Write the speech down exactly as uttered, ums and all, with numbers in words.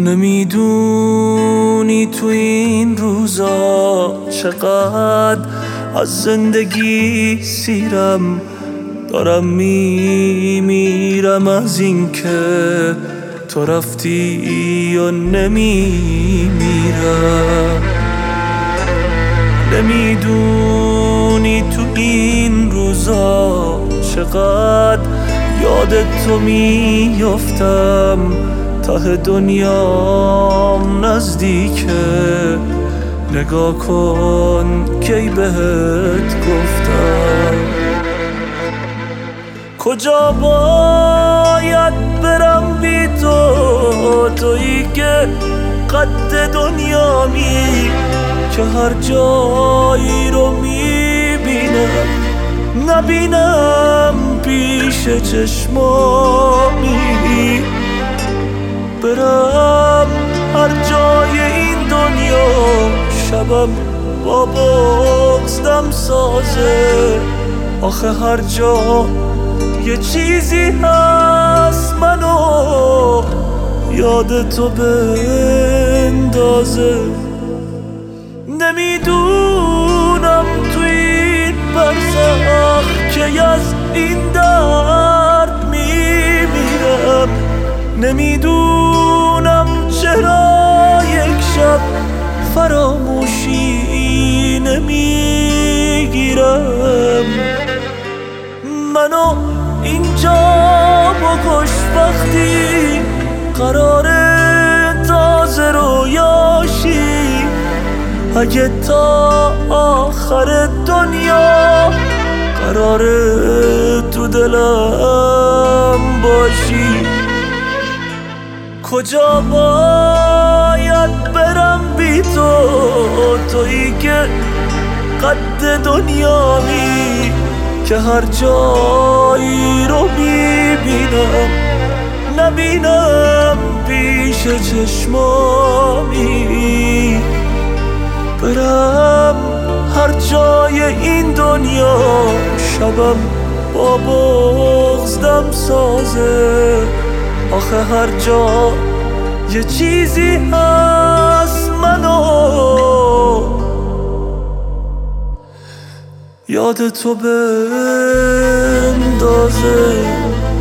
نمیدونی تو این روزا چقدر از زندگی سیرم، دارم میمیرم از این که تو رفتی و نمیمیرم. نمیدونی تو این روزا چقدر یاد تو میافتم، ته دنیام نزدیکه، نگاه کن کی بهت گفتم. کجا باید برم بی تو، تویی که قد دنیامی، که هر جایی رو میبینم نبینم پیش چشمامی. برم هر جای این دنیا شبم با بغض دم سازه، آخه هر جا یه چیزی هست منو یاد تو بندازه. نمیدونم تو این برزخ که از این درد میمیرم، نمیدونم چرا یک شب فراموشی نمیگیرم. منو اینجا بکش وقتی قراره تازه رویاشی، اگه تا آخر دنیا قراره تو دلم باشی. کجا باید برم بی تو، تویی که قد دنیامی، که هر جایی رو میبینم نبینم پیش چشمامی. برم هر جای این دنیا شبم با بغض دم سازه، آخه هر جا یه چیزی هست منو یاد تو بندازه.